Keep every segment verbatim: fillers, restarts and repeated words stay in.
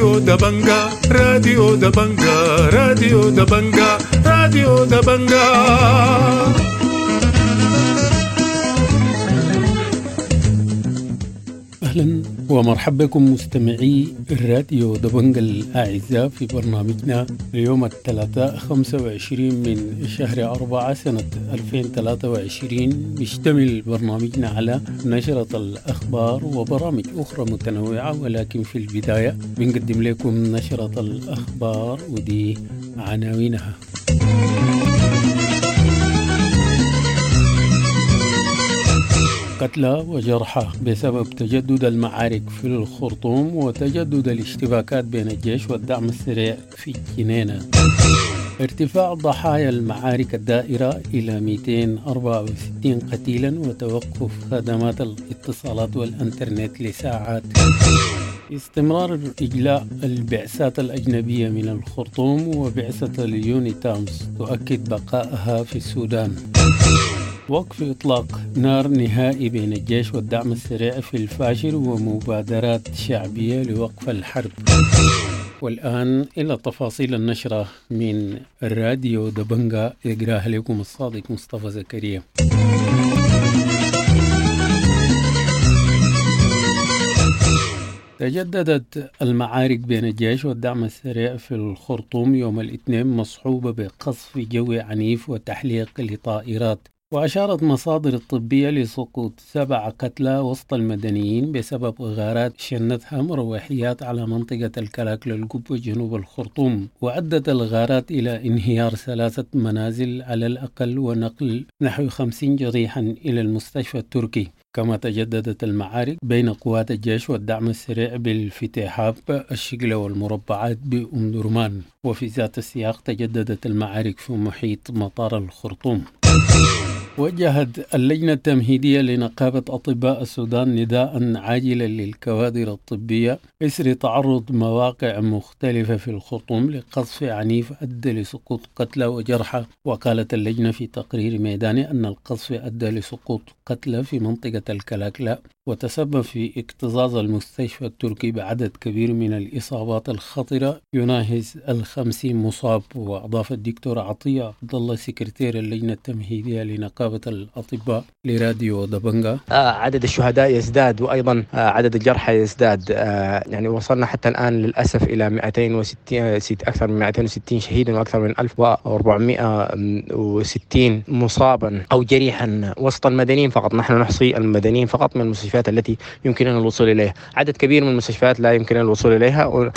راديو دبنجا راديو دبنجا راديو دبنجا راديو دبنجا. أهلا ومرحبا بكم مستمعي الراديو دبنجا الأعزاء في برنامجنا اليوم الثلاثاء خمسة وعشرين من شهر أربعة سنة ألفين وثلاثة وعشرين. بيشتمل برنامجنا على نشرة الأخبار وبرامج أخرى متنوعة، ولكن في البداية بنقدم لكم نشرة الأخبار ودي عناوينها. قتلى وجرحى بسبب تجدد المعارك في الخرطوم وتجدد الاشتباكات بين الجيش والدعم السريع في الجنينة. ارتفاع ضحايا المعارك الدائرة إلى مئتين وأربعة وستين قتيلا وتوقف خدمات الاتصالات والإنترنت لساعات. استمرار إجلاء البعثات الأجنبية من الخرطوم وبعثة اليونيتامز تؤكد بقائها في السودان. وقف إطلاق نار نهائي بين الجيش والدعم السريع في الفاشر ومبادرات شعبية لوقف الحرب. والآن إلى تفاصيل النشرة من الراديو دبنجا، يقراها لكم الصادق مصطفى زكريا. تجددت المعارك بين الجيش والدعم السريع في الخرطوم يوم الاثنين مصحوبة بقصف جوي عنيف وتحليق لطائرات. وأشارت مصادر الطبية لسقوط سبع قتلى وسط المدنيين بسبب غارات شنتها مروحيات على منطقة الكلاكل القبة جنوب الخرطوم. وأدت الغارات إلى انهيار ثلاثة منازل على الأقل ونقل نحو خمسين جريحا إلى المستشفى التركي. كما تجددت المعارك بين قوات الجيش والدعم السريع بالفتحاب الشقلة والمربعات بأم درمان. وفي ذات السياق تجددت المعارك في محيط مطار الخرطوم. وجهت اللجنة التمهيدية لنقابة أطباء السودان نداء عاجلا للكوادر الطبية إثر تعرض مواقع مختلفة في الخرطوم لقصف عنيف أدى لسقوط قتلى وجرحى. وقالت اللجنة في تقرير ميداني أن القصف أدى لسقوط قتلى في منطقة الكلاكلا وتسبب في اكتظاظ المستشفى التركي بعدد كبير من الإصابات الخطرة يناهز الخمسين مصاب. وأضاف الدكتور عطية عبد الله سكرتير اللجنة التمهيدية لنقابة الأطباء لراديو دبنجا: آه عدد الشهداء يزداد وأيضا آه عدد الجرحى يزداد. آه يعني وصلنا حتى الآن للأسف إلى مئتين وستين أكثر من مئتين وستين شهيدا وأكثر من ألف وأربعمئة وستين مصابا أو جريحا وسط المدنيين فقط. نحن نحصي المدنيين فقط من المستشفيات التي يمكننا الوصول إليها، عدد كبير من المستشفيات لا يمكننا الوصول إليها. و...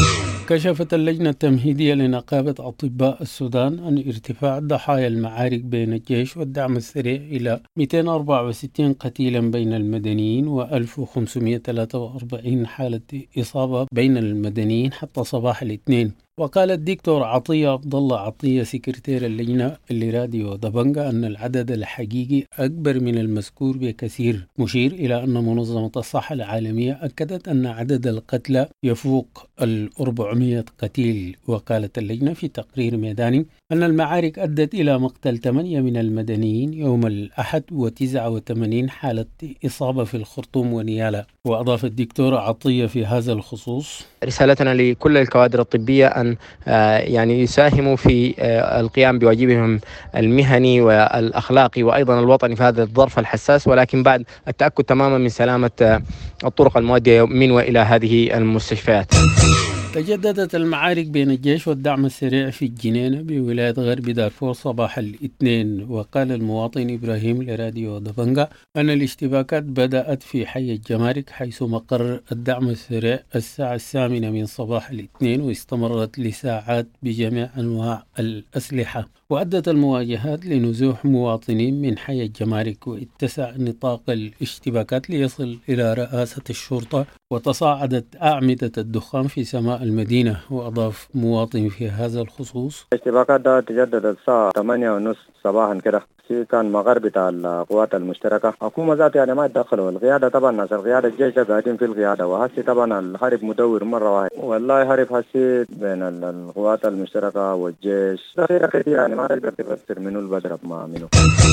كشفت اللجنة التمهيدية لنقابة أطباء السودان أن ارتفاع ضحايا المعارك بين الجيش والدعم السريع إلى مئتين وأربعة وستين قتيلا بين المدنيين وألف وخمسمئة وثلاثة وأربعين حالة إصابة بين المدنيين حتى صباح الاثنين. وقال الدكتور عطية عبد الله عطية سكرتير اللجنة لراديو دبنجا أن العدد الحقيقي أكبر من المذكور بكثير، مشير إلى أن منظمة الصحة العالمية أكدت أن عدد القتلى يفوق الأربعمئة قتيل. وقالت اللجنة في تقرير ميداني أن المعارك أدت إلى مقتل ثمانية من المدنيين يوم الأحد وتسعة وثمانين حالة إصابة في الخرطوم ونيالا. وأضاف الدكتور عطية في هذا الخصوص: رسالتنا لكل الكوادر الطبية أن يعني يساهموا في القيام بواجبهم المهني والأخلاقي وأيضا الوطني في هذا الظرف الحساس، ولكن بعد التأكد تماما من سلامة الطرق المؤدية من وإلى هذه المستشفيات. تجددت المعارك بين الجيش والدعم السريع في الجنينة بولاية غرب دارفور صباح الاثنين. وقال المواطن إبراهيم لراديو دبنجا أن الاشتباكات بدأت في حي الجمارك حيث مقر الدعم السريع الساعة الثامنة من صباح الاثنين واستمرت لساعات بجميع أنواع الأسلحة. وأدت المواجهات لنزوح مواطنين من حي الجمارك واتسع نطاق الاشتباكات ليصل إلى رئاسة الشرطة وتصاعدت أعمدة الدخان في سماء المدينة. وأضاف مواطن في هذا الخصوص: الاشتباكات ده تجدد الساعة ثمانية ونص صباحا كده في كان مقر بتاع القوات المشتركة. حكومة ذات يعني ما تدخلوا القيادة، طبعا ناس القيادة الجيش قاعدين في القيادة، وهسي طبعا الحرب مدور مرة واحد. والله حرب هسي بين القوات المشتركة والجيش ذخيرة كثير يعني ما تقدر تفسر منه البدرب ما منه.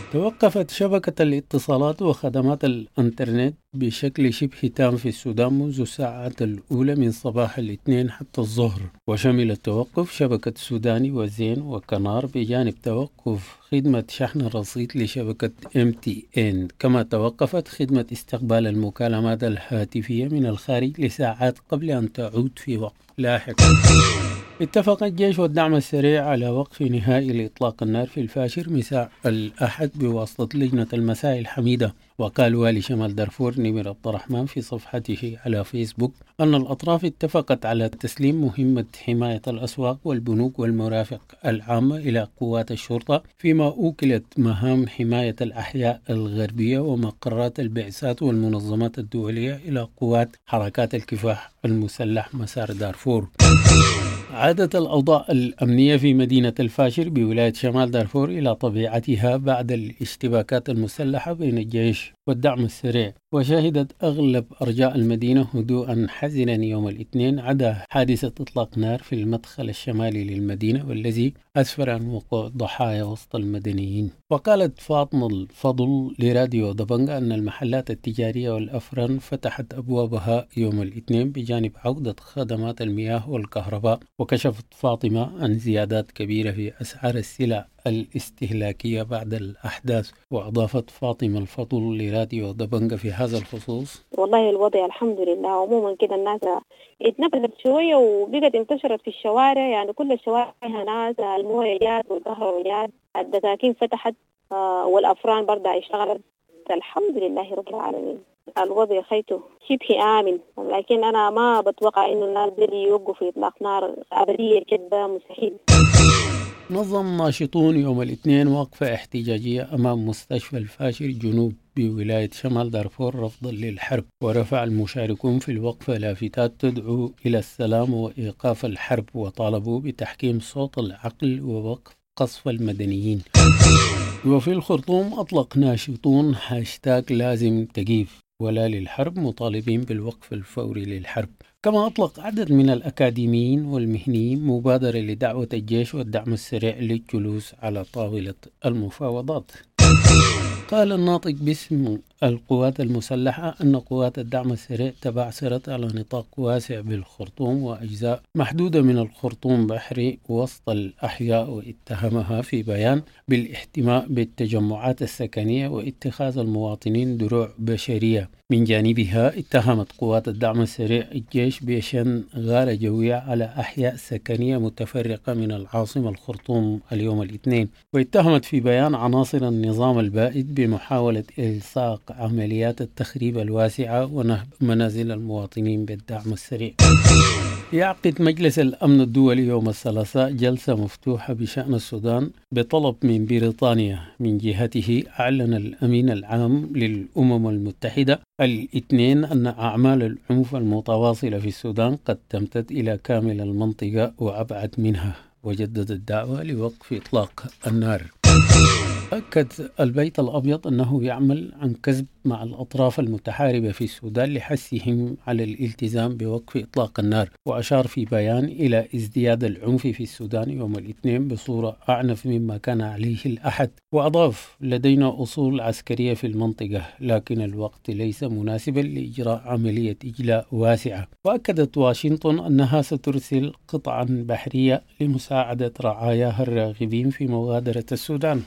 توقفت شبكة الاتصالات وخدمات الإنترنت بشكل شبه تام في السودان منذ الساعات الأولى من صباح الاثنين حتى الظهر، وشمل التوقف شبكة سوداني وزين وكنار بجانب توقف خدمة شحن الرصيد لشبكة إم تي إن، كما توقفت خدمة استقبال المكالمات الهاتفية من الخارج لساعات قبل أن تعود في وقت لاحق. اتفق الجيش والدعم السريع على وقف نهائي لإطلاق النار في الفاشر مساء الأحد بواسطة لجنة المساء الحميدة. وقال والي شمال دارفور نمر عبد الرحمن في صفحته على فيسبوك أن الأطراف اتفقت على تسليم مهمة حماية الأسواق والبنوك والمرافق العامة إلى قوات الشرطة، فيما أوكلت مهام حماية الأحياء الغربية ومقرات البعثات والمنظمات الدولية إلى قوات حركات الكفاح المسلح مسار دارفور. عادت الأوضاع الأمنية في مدينة الفاشر بولاية شمال دارفور إلى طبيعتها بعد الاشتباكات المسلحة بين الجيش والدعم السريع، وشهدت أغلب أرجاء المدينة هدوءا حزنا يوم الاثنين عدا حادثة إطلاق نار في المدخل الشمالي للمدينة والذي أسفر عن وقوع ضحايا وسط المدنيين. وقالت فاطمة الفضل لراديو دبنجة أن المحلات التجارية والأفران فتحت أبوابها يوم الاثنين بجانب عودة خدمات المياه والكهرباء. وكشفت فاطمة عن زيادات كبيرة في أسعار السلع الاستهلاكية بعد الأحداث. وأضافت فاطمة الفضل لراديو دبنجة في هذا الخصوص: والله الوضع الحمد لله عموما كده الناس اتنفذت شوية وبقت انتشرت في الشوارع، يعني كل الشوارع ناس، الموية جات والكهرباء جات، الدكاكين فتحت آه والأفران برضه اشتغلت. الحمد لله رب العالمين. الوضع خيته شبه آمن، لكن أنا ما بتوقع إنه الناس دي يوقفوا في إطلاق نار أبدية كده، مستحيل. نظم ناشطون يوم الاثنين وقفة احتجاجية أمام مستشفى الفاشر جنوب بولاية شمال دارفور رفضا للحرب، ورفع المشاركون في الوقفة لافتات تدعو إلى السلام وإيقاف الحرب، وطالبوا بتحكيم صوت العقل ووقف قصف المدنيين. وفي الخرطوم أطلق ناشطون هاشتاج لازم تقيف ولا للحرب مطالبين بالوقف الفوري للحرب. كما أطلق عدد من الأكاديميين والمهنيين مبادرة لدعوة الجيش والدعم السريع للجلوس على طاولة المفاوضات. قال الناطق باسم القوات المسلحة أن قوات الدعم السريع تبعثرت على نطاق واسع بالخرطوم وأجزاء محدودة من الخرطوم بحري وسط الأحياء، واتهمها في بيان بالاحتماء بالتجمعات السكنية واتخاذ المواطنين دروع بشرية. من جانبها اتهمت قوات الدعم السريع الجيش بشن غارة جوية على أحياء سكنية متفرقة من العاصمة الخرطوم اليوم الاثنين، واتهمت في بيان عناصر النظام البائد بمحاولة إلصاق عمليات التخريب الواسعة ونهب منازل المواطنين بالدعم السريع. يعقد مجلس الأمن الدولي يوم الثلاثاء جلسة مفتوحة بشأن السودان بطلب من بريطانيا. من جهته أعلن الأمين العام للأمم المتحدة الاثنين أن أعمال العنف المتواصلة في السودان قد تمتد إلى كامل المنطقة وأبعد منها، وجدد الدعوة لوقف إطلاق النار. أكد البيت الأبيض أنه يعمل عن كسب مع الأطراف المتحاربة في السودان لحثهم على الالتزام بوقف إطلاق النار، وأشار في بيان إلى ازدياد العنف في السودان يوم الاثنين بصورة أعنف مما كان عليه الأحد. وأضاف: لدينا أصول عسكرية في المنطقة، لكن الوقت ليس مناسبا لإجراء عملية إجلاء واسعة. وأكدت واشنطن أنها سترسل قطعا بحرية لمساعدة رعاياها الراغبين في مغادرة السودان.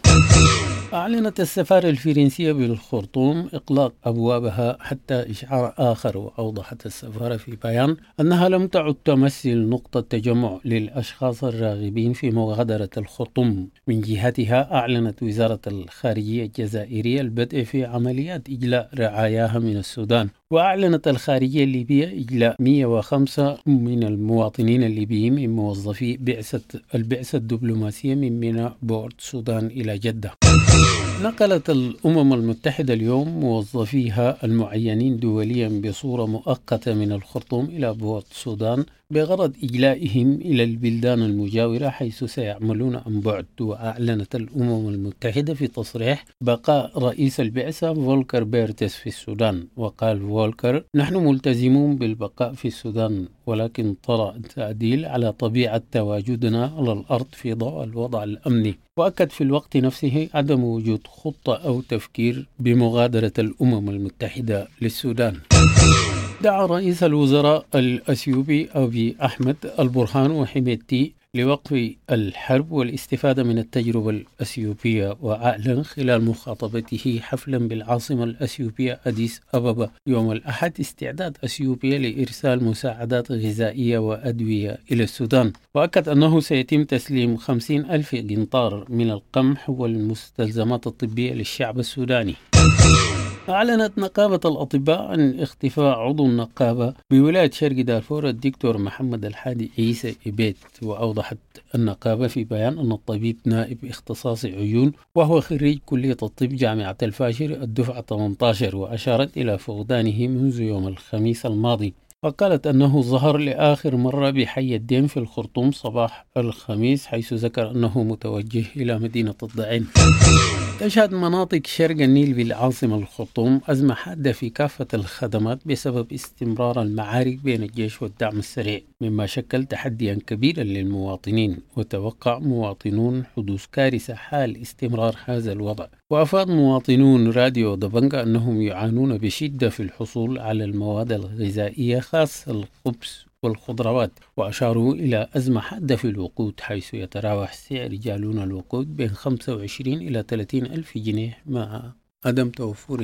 أعلنت السفارة الفرنسية بالخرطوم إغلاق أبوابها حتى إشعار آخر، وأوضحت السفارة في بيان أنها لم تعد تمثل نقطة تجمع للأشخاص الراغبين في مغادرة الخرطوم. من جهتها أعلنت وزارة الخارجية الجزائرية البدء في عمليات إجلاء رعاياها من السودان. وأعلنت الخارجية الليبية إجلاء مئة وخمسة من المواطنين الليبيين من موظفي بعثة البعثة الدبلوماسية من ميناء بورت السودان إلى جدة. نقلت الأمم المتحدة اليوم موظفيها المعينين دوليا بصورة مؤقتة من الخرطوم إلى بورت السودان بغرض إجلائهم إلى البلدان المجاورة حيث سيعملون عن بعد. وأعلنت الأمم المتحدة في تصريح بقاء رئيس البعثة فولكر بيرتس في السودان. وقال فولكر: نحن ملتزمون بالبقاء في السودان، ولكن طرأ التعديل على طبيعة تواجدنا على الأرض في ضوء الوضع الأمني. وأكد في الوقت نفسه عدم وجود خطة أو تفكير بمغادرة الأمم المتحدة للسودان. دعا رئيس الوزراء الأثيوبي أبي أحمد البرهان وحميدتي لوقف الحرب والاستفادة من التجربة الأثيوبية. وأعلن خلال مخاطبته حفلا بالعاصمة الأثيوبية أديس أبابا يوم الأحد استعداد أثيوبيا لإرسال مساعدات غذائية وأدوية إلى السودان. وأكد أنه سيتم تسليم خمسين ألف قنطار من القمح والمستلزمات الطبية للشعب السوداني. أعلنت نقابة الأطباء عن اختفاء عضو النقابة بولاية شرق دارفور الدكتور محمد الحادي عيسى إبيت. وأوضحت النقابة في بيان أن الطبيب نائب اختصاص عيون وهو خريج كلية الطب جامعة الفاشر الدفعة ثمانية عشر، وأشارت إلى فقدانه منذ يوم الخميس الماضي. وقالت أنه ظهر لآخر مرة بحي الدين في الخرطوم صباح الخميس، حيث ذكر أنه متوجه إلى مدينة الضعين. تشهد مناطق شرق النيل بالعاصمة الخرطوم أزمة حادة في كافة الخدمات بسبب استمرار المعارك بين الجيش والدعم السريع، مما شكل تحديا كبيرا للمواطنين. وتوقع مواطنون حدوث كارثة حال استمرار هذا الوضع. وأفاد مواطنون راديو دبنجا أنهم يعانون بشدة في الحصول على المواد الغذائية خاصة الخبز والخضروات. وأشاروا إلى أزمة حادة في الوقود، حيث يتراوح سعر جالون الوقود بين خمسة وعشرين إلى ثلاثين ألف جنيه مع عدم توفره.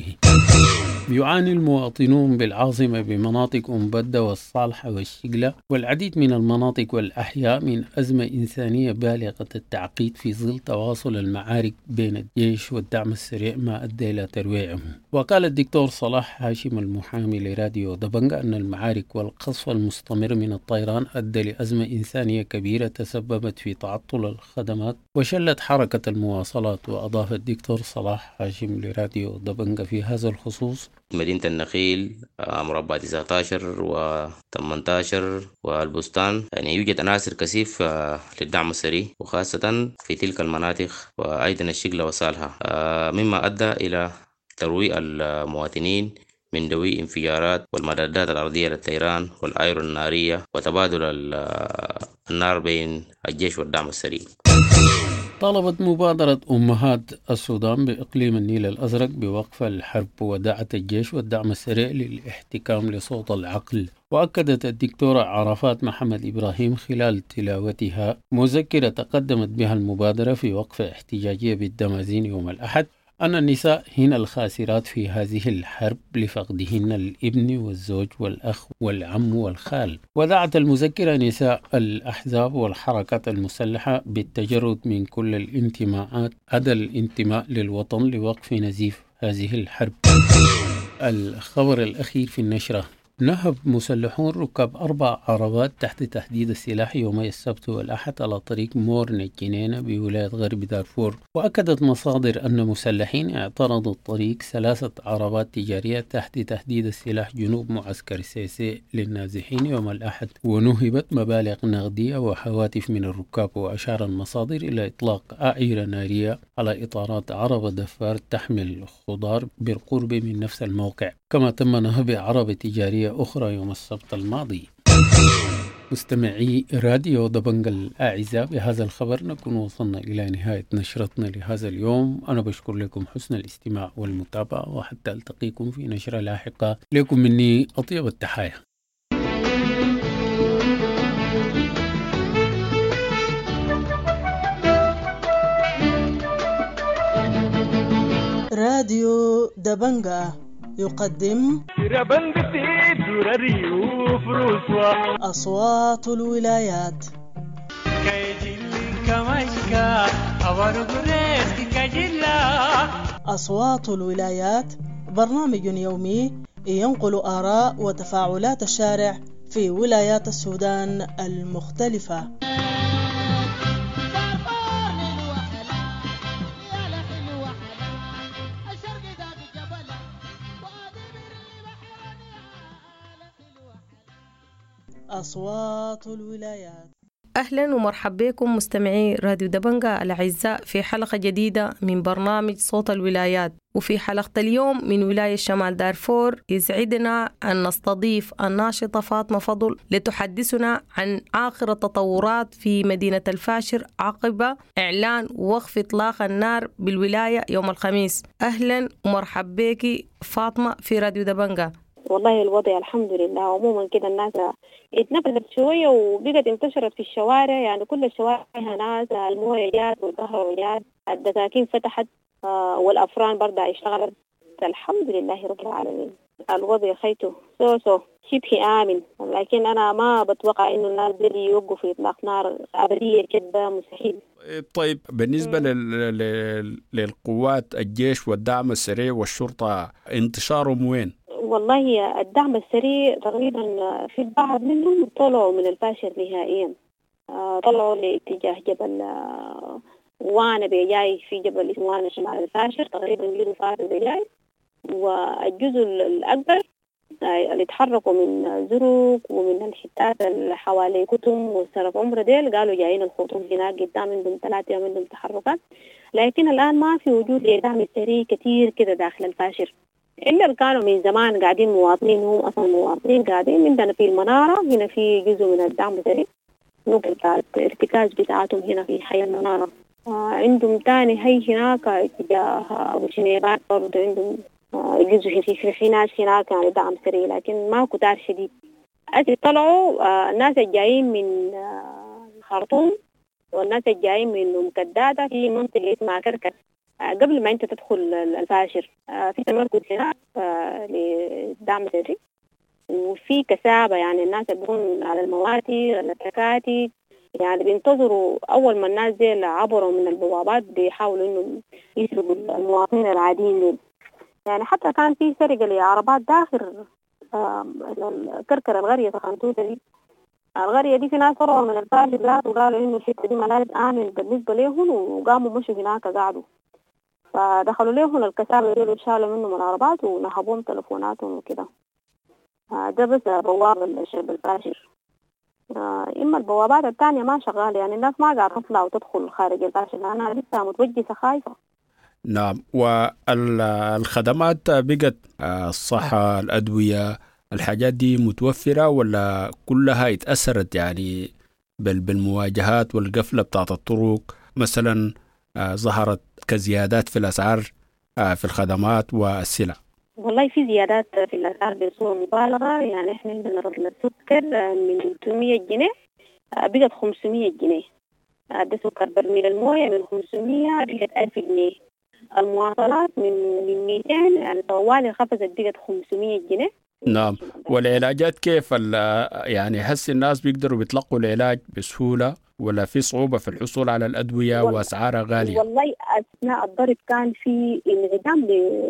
يعاني المواطنون بالعاصمة بمناطق أم بدة والصالحة والشقلة والعديد من المناطق والأحياء من أزمة إنسانية بالغة التعقيد في ظل تواصل المعارك بين الجيش والدعم السريع ما أدى إلى ترويعهم. وقال الدكتور صلاح هاشم المحامي لراديو دبنجا أن المعارك والقصف المستمر من الطيران أدى لأزمة إنسانية كبيرة تسببت في تعطل الخدمات وشلت حركة المواصلات. وأضاف الدكتور صلاح هاشم لراديو دبنجا في هذا الخصوص: مدينة النخيل، مربع تسعة عشر و ثمانية عشر والبستان، يعني يوجد عناصر كثيف للدعم السريع وخاصة في تلك المناطق، وأيضا الشقلة وصالحة، مما أدى إلى ترويع المواطنين من دوي انفجارات والمدادات الأرضية للطيران والأيرون النارية وتبادل النار بين الجيش والدعم السريع. طالبت مبادرة أمهات السودان بإقليم النيل الأزرق بوقف الحرب، ودعت الجيش والدعم السريع للاحتكام لصوت العقل. وأكدت الدكتورة عرفات محمد إبراهيم خلال تلاوتها مذكرة تقدمت بها المبادرة في وقفة احتجاجية بالدمازين يوم الأحد أن النساء هن الخاسرات في هذه الحرب لفقدهن الابن والزوج والأخ والعم والخال. ودعت المذكرة نساء الأحزاب والحركات المسلحة بالتجرد من كل الانتماءات عدا الانتماء للوطن لوقف نزيف هذه الحرب. الخبر الأخير في النشرة: نهب مسلحون ركاب أربع عربات تحت تهديد السلاح يومي السبت والأحد على طريق مورن الجنينة بولاية غرب دارفور. وأكدت مصادر أن مسلحين اعترضوا الطريق ثلاثة عربات تجارية تحت تهديد السلاح جنوب معسكر سيسي للنازحين يوم الأحد، ونهبت مبالغ نقدية وهواتف من الركاب. وأشار المصادر إلى إطلاق أعيرة نارية على إطارات عربة دفار تحمل خضار بالقرب من نفس الموقع، كما تم نهب عربة تجارية أخرى يوم السبت الماضي. مستمعي راديو دبنجا الأعزاء، بهذا الخبر نكون وصلنا إلى نهاية نشرتنا لهذا اليوم. أنا بشكر لكم حسن الاستماع والمتابعة، وحتى ألتقيكم في نشرة لاحقة. لكم مني أطيب التحايا. راديو دبنجا يقدم أصوات الولايات. أصوات الولايات برنامج يومي ينقل آراء وتفاعلات الشارع في ولايات السودان المختلفة. أصوات الولايات. أهلا ومرحبا بكم مستمعي راديو دبنجة الأعزاء في حلقة جديدة من برنامج صوت الولايات. وفي حلقة اليوم من ولاية شمال دارفور يسعدنا أن نستضيف الناشطة فاطمة فضل لتحدثنا عن آخر التطورات في مدينة الفاشر عقب إعلان وقف إطلاق النار بالولاية يوم الخميس. أهلا ومرحبا بك فاطمة في راديو دبنجة. والله الوضع الحمد لله عموما كده الناس اتنقلت شوية وبقت انتشرت في الشوارع، يعني كل الشوارع ناس، الموية جات والقهوة جات، الدكاكين فتحت آه والأفران برضه اشتغلت. الحمد لله رب العالمين. الوضع خيته سو سو شبه آمن، لكن أنا ما بتوقع إنه الناس دي يوقفوا في إطلاق نار أبدية كده، مستحيل. طيب بالنسبة لل... لل... للقوات الجيش والدعم السريع والشرطة انتشارهم وين؟ والله الدعم السريع تقريبا في بعض منهم طلعوا من الفاشر نهائيا، طلعوا لاتجاه جبل وانا بيجاي في جبل اسمه وانا شمال الفاشر، تقريبا جزء فارس بيجاي، والجزء الأكبر اللي تحركوا من زروق ومن الحتات اللي حوالي كتم وسرف عمر ديل قالوا جايين الخطوط هناك قدام، عندهم ثلاثة يوم عندهم تحركات. لكن الآن ما في وجود لدعم سريع كتير كده داخل الفاشر، إلا اللي كانوا من زمان قاعدين مواطنين، هم أصلا مواطنين قاعدين. عندنا في المنارة هنا في جزء من الدعم السريع، نقطة بتاعت ارتكاز بتاعتهم هنا في حي المنارة. آه عندهم تاني هي هناك اتجاه أبو شنيبات برضه عندهم آه جزء في في في ناس هناك يعني دعم سريع، لكن ما كتار شديد. أجي طلعوا آه الناس الجايين من آه الخرطوم والناس الجايين من مكدادة في منطقة اسمها كركر. آه قبل ما أنت تدخل الفاشر آه في تمركز هناك آه لدعم سريع، وفي كثافة يعني الناس يبقون على المواتي على التكاتك، يعني بينتظروا أول ما الناس دي عبروا من البوابات بيحاولوا إنهم يسرقوا المواطنين العاديين دول. يعني حتى كان في سرقة لعربات داخل كركر القرية خانتوتة دي. القرية دي في ناس طلعوا من الفاشل ذات وقالوا إنه الحتة دي ملاذ آمن بالنسبة لهم، وقاموا مشوا هناك قعدوا، فدخلوا لهم الكثافة دول وشالوا منهم العربات ونهبوهم تلفوناتهم وكده. ده بس بوابة الشعب الفاشر. إما البوابات الثانية ما شغالة، يعني الناس ما قاعدة تطلع وتدخل خارج الفاشر، أنا لسه متوجسة خايفة. نعم. والخدمات بقت الصحة الأدوية الحاجات دي متوفرة ولا كلها اتأثرت يعني بالمواجهات والقفلة بتاعت الطرق مثلا؟ ظهرت كزيادات في الأسعار في الخدمات والسلع. والله في زيادات في الأسعار بصورة مبالغة، يعني إحنا عندنا رطل السكر من ثلاثمية جنيه بقت خمسمية جنيه، ده سكر برميل الموية من خمسمية بقت ألف جنيه، المواصلات من من مئتين يعني طوالي خفضت بقت خمسمية جنيه. نعم. والعلاجات كيف؟ يعني هسه الناس بيقدروا بيتلقوا العلاج بسهولة ولا في صعوبة في الحصول على الأدوية وأسعارها غالية؟ والله أثناء الضرب كان في انعدام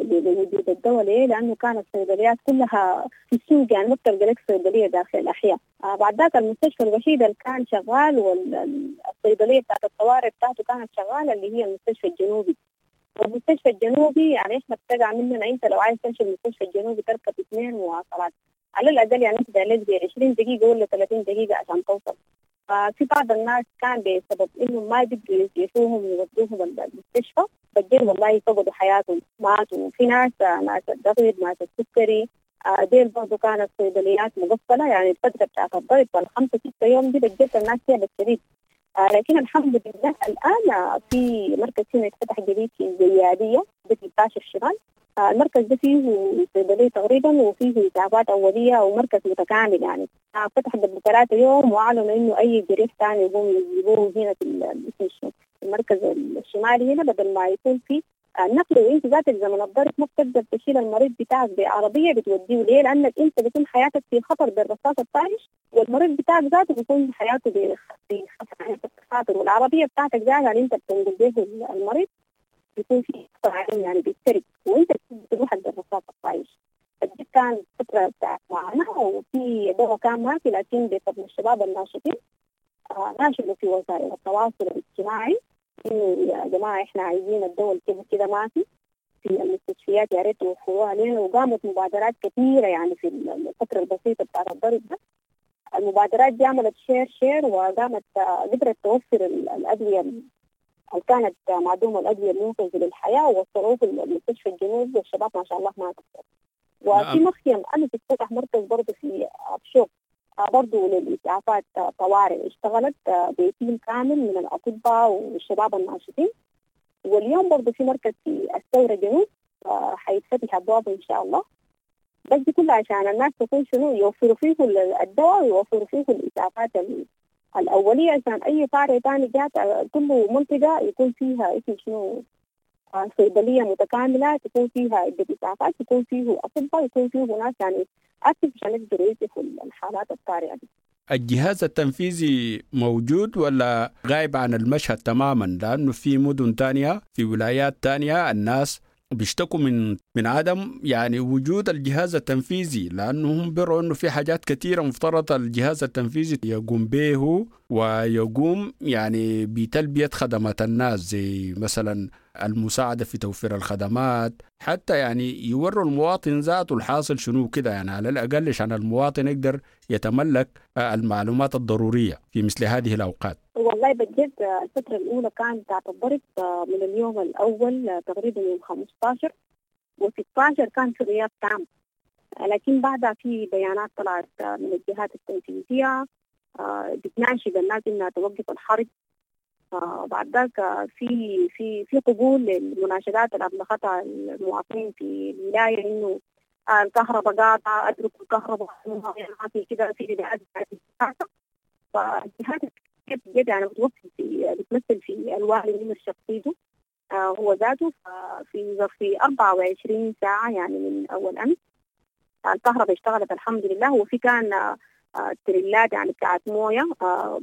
لوجود الدواء، ليه؟ لأنه كانت الصيدليات كلها في السوق، يعني ما بتلقى لك صيدلية داخل الأحياء. آه بعد ذاك المستشفى الوحيد اللي كان شغال والصيدلية بتاعت الطوارئ بتاعته كانت شغالة اللي هي المستشفى الجنوبي. والمستشفى الجنوبي يعني إحنا بتقع مننا، أنت لو عايز تمشي المستشفى الجنوبي تركب اثنين مواصلات على الأقل، يعني أنت لك زي عشرين دقيقة ولا ثلاثين دقيقة عشان توصل. ففي بعض الناس كان بسبب إنهم ما بيقدروا يسيحوهم يودوهم المستشفى بجد والله فقدوا حياتهم ماتوا. وفي ناس ناس الضغط ناس السكري ديل برضو كانت صيدليات مقفلة، يعني الفترة بتاعت الضغط والخمسة ستة يوم دي بجد الناس فيها بالشديد. آه لكن الحمد لله الآن في مركز هنا يتفتح جديد في الزيادية في الفاشر الشمال. آه المركز ده فيه صيدلية تقريبا وفيه إسعافات أولية ومركز متكامل، يعني آه فتح قبل ثلاثة يوم وأعلنوا إنه أي جريح ثاني يقوم يجيبوه هنا في المركز الشمالي هنا، بدل ما يكون فيه النقل. وانت ذاتك زمن الضرب ما بتقدر تشيل المريض بتاعك بعربيه بتوديه، ليه؟ لانك انت بيكون حياتك في خطر بالرصاص الطايش، والمريض بتاعك ذاته بيكون حياته في خطر، والعربيه بتاعتك ذاتها يعني انت بتنقل به المريض بيكون في خطر عليه، يعني بيتسرق وانت بتروح بالرصاص الطايش. فدي كان فتره بتاعت معنا، وفي دواء كان ما في، لكن بفضل الشباب الناشطين آه ناشروا في وسائل التواصل الاجتماعي إنه يا جماعة إحنا عايزين الدول كده كده ما في في المستشفيات، يا ريت توفروها علينا. وقامت مبادرات كثيرة يعني في الفترة البسيطة بتاعت الضرب ده. المبادرات دي عملت شير شير وقامت قدرت توفر الأدوية اللي كانت معدومة، الأدوية المنقذة للحياة، ووصلوه لمستشفى الجنوب، والشباب ما شاء الله ما تقدر. وفي مخيم أنا تفتح مركز برضه في أبشوك برضه للإسعافات طوارئ، اشتغلت بتيم كامل من الأطباء والشباب الناشطين. واليوم برضه في مركز في الثورة جنوب حيتفتح أبوابه إن شاء الله. بس دي كلها عشان الناس تكون شنو يوفروا فيه الدواء ويوفروا فيه الإسعافات الأولية، عشان أي قرية تاني جات كل منطقة يكون فيها اسم شنو صيدلية متكاملة، تكون فيها عدة إسعافات، يكون فيه أطباء، يكون فيه ناس يعني أكتف عشان يقدروا يوقفوا الحالات الطارئة دي. الجهاز التنفيذي موجود ولا غايب عن المشهد تماما؟ لأنه في مدن تانية في ولايات تانية الناس بيشتكوا من من عدم يعني وجود الجهاز التنفيذي، لأنهم بيروا أنه في حاجات كثيرة مفترض الجهاز التنفيذي يقوم به ويقوم يعني بتلبية خدمات الناس، زي مثلا المساعدة في توفير الخدمات، حتى يعني يوروا المواطن ذاته الحاصل شنو كده، يعني على الأقل عشان المواطن يقدر يتملك المعلومات الضرورية في مثل هذه الأوقات. والله بجد الفترة الأولى كانت تعتبرت من اليوم الأول تقريبا يوم خمسة عشر وستة عشر كان في غياب تام، لكن بعدها في بيانات طلعت من الجهات التنفيذية بتناشد الناس إنها توقف الحرب. بعد ذلك في في في قبول للمناشدات اللي أبلغتها المواطنين في الولاية إنه الكهرباء قاطعة، أتركوا الكهرباء ما في كده في بدايات. فالجهات بجد يعني بتوفر في بتمثل في الوالي من شخصيته آه هو ذاته في ظرف أربعة وعشرين ساعة، يعني من أول أمس الكهرباء اشتغلت الحمد لله. وفي كان آه تريلات يعني بتاعت موية آه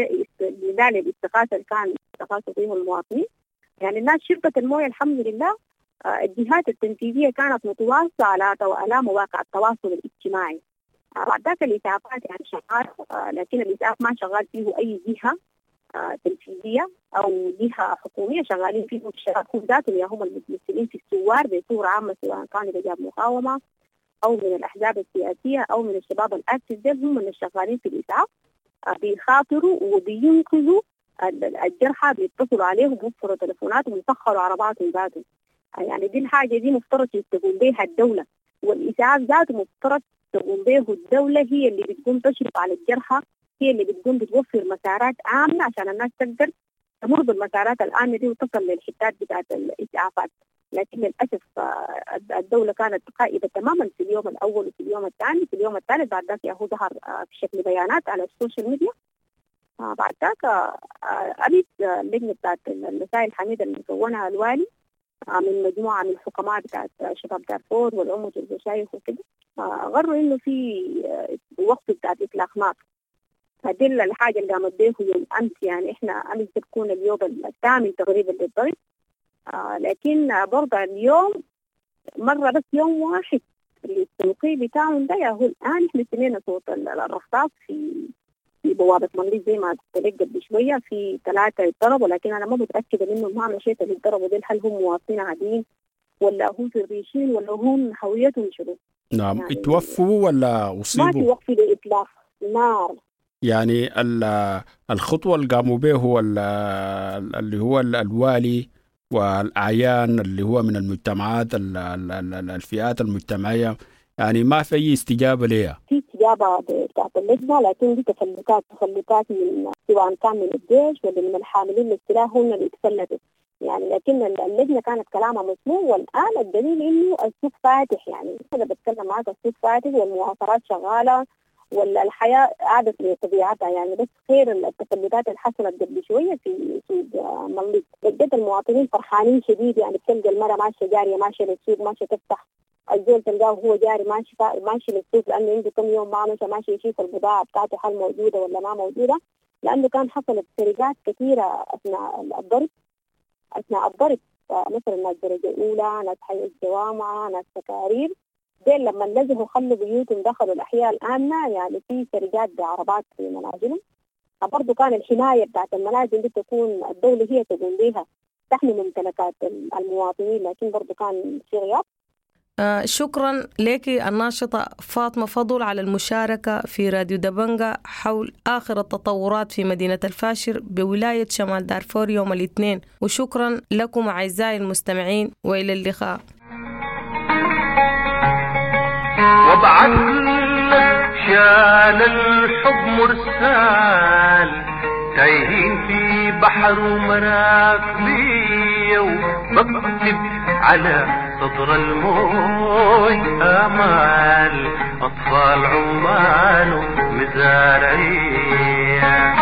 لذلك الاستغاثة كان استغاثوا فيه المواطنين، يعني الناس شربت الموية الحمد لله. آه الجهات التنفيذية كانت متواصلة على على مواقع التواصل الاجتماعي. بعد ذاك الإسعافات يعني شغال، لكن الإسعاف ما شغال فيه أي جهة تنفيذية أو جهة حكومية، شغالين فيه الشباب هم ذاتهم يا هم المتمثلين في الثوار بصورة عامة، سواء كان رجال مقاومة أو من الأحزاب السياسية أو من الشباب الأكتيف، هم اللي شغالين في الإسعاف، بيخاطروا وبينقذوا الجرحى، بيتصلوا عليهم بيوفروا تلفوناتهم ويسخروا عرباتهم ذاتهم. يعني دي الحاجة دي مفترض تقوم بها الدولة، والإسعاف ذاته مفترض تقوم به الدولة، هي اللي بتقوم تشرف على الجرحى، هي اللي بتقوم بتوفر مسارات آمنة عشان الناس تقدر تمر بالمسارات الآمنة دي وتصل للحتات بتاعت الإسعافات. لكن للأسف الدولة كانت غائبة تماما في اليوم الأول وفي اليوم الثاني. في اليوم الثالث بعد ذاك ياهو ظهر في شكل بيانات على السوشيال ميديا. بعد ذاك أريد اللجنة بتاعت المسائل الحميدة اللي مكونها الوالي من مجموعة من الحكماء بتاعت شباب دارفور والأمة والمشايخ وكده، غروا إنه في وقت بتاعت إطلاق نار. هذه الحاجة اللي قامت به يوم أمس، يعني إحنا أمس تكون اليوم الثامن تقريبا للضرب، آه لكن برضه اليوم مرة بس يوم واحد التوقيع بتاعهم ده ياهو الآن إحنا سمعنا صوت الرصاص في في بوابة منليك زي ما قلت قبل شوية، في ثلاثة يتضربوا، ولكن أنا ما متأكدة منهم ما مشيت اللي يتضربوا دي هل هم مواطنين عاديين ولا هم سريشين ولا هم هويتهم شنو. نعم يعني اتوفوا ولا أصيبوا؟ ما في وقف لإطلاق نار. يعني الخطوة اللي قاموا به هو اللي هو الوالي والأعيان اللي هو من المجتمعات الفئات المجتمعية، يعني ما في أي استجابة ليها. في استجابة بتاعت اللجنة، لكن دي تسلطات تسلطات من سواء كان من الجيش ولا من الحاملين للسلاح هم اللي تسلطوا يعني. لكن اللجنة كانت كلامها مسموع، والآن الدليل إنه السوق فاتح. يعني أنا بتكلم معك السوق فاتح والمعاصرات شغالة والحياة عادت لطبيعتها، يعني بس خير التسلطات اللي حصلت قبل شوية في سوق منليك. بجد المواطنين فرحانين شديد، يعني بتلقى المرأة ماشية جارية ماشية للسوق ماشية تفتح، الزول تلقاه هو جاري ماشي ماشي للسوق لأنه عنده كم يوم ما مشى ماشي يشوف البضاعة بتاعته هل موجودة ولا ما موجودة، لأنه كان حصلت سرقات كثيرة أثناء الضرب أثناء الضرب مثلا ناس درجة أولى، ناس حي الجوامع، ناس تكارير، دين لما نزهوا خلوا بيوتهم دخلوا الأحياء الآمنة، يعني في سرقات بعربات في منازلهم. برضو كان الحماية بتاعت المنازل دي تكون الدولة هي تقوم بها تحمي ممتلكات المواطنين، لكن برضو كان في غياب. آه شكرا لك الناشطة فاطمة فضل على المشاركة في راديو دبنجة حول آخر التطورات في مدينة الفاشر بولاية شمال دارفور يوم الاثنين. وشكرا لكم أعزائي المستمعين وإلى اللقاء. وابعث لك شال الحب مرسال تايهين في بحر ومراكبية وبكتب على صدر الموج آمال أطفال عمان ومزارعية.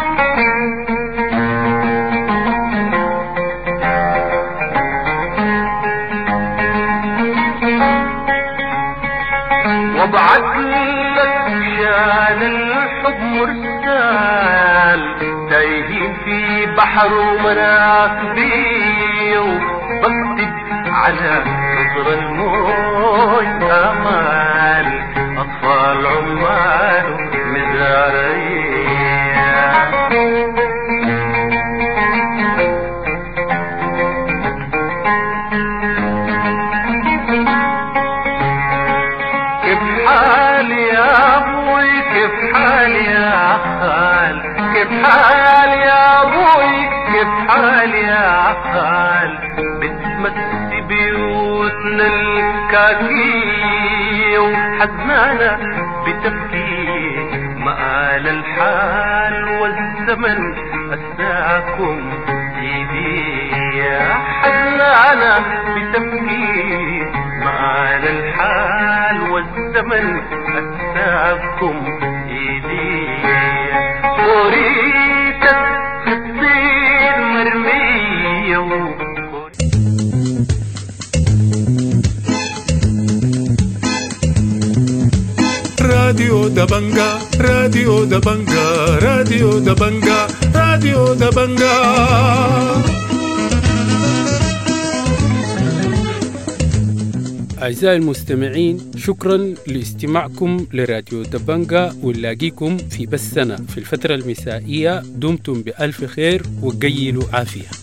وابعث لك شال الحب مرسال تايهين في بحر ومراكبية وبكتب على صدر الموج آمال أطفال عمان ومزارعية. كيف حالي يا أبوي كيف حالي يا خال كيف حالي يا أبوي كيف حالي يا خال بتمسي بيوتنا الكاكية وحزنانة بتبكي مآل الحال والزمن أساكم إيديا. حزنانة بتبكي مآل الحال والزمن أساكم إيديا. وريتك في الطين مرمية. راديو دبنجا راديو دبنجا راديو دبنجا راديو دبنجا. أعزائي المستمعين، شكرا لاستماعكم لراديو دبنجا، ونلاقيكم في بثنا في الفترة المسائية. دمتم بألف خير وقيلوا عافية.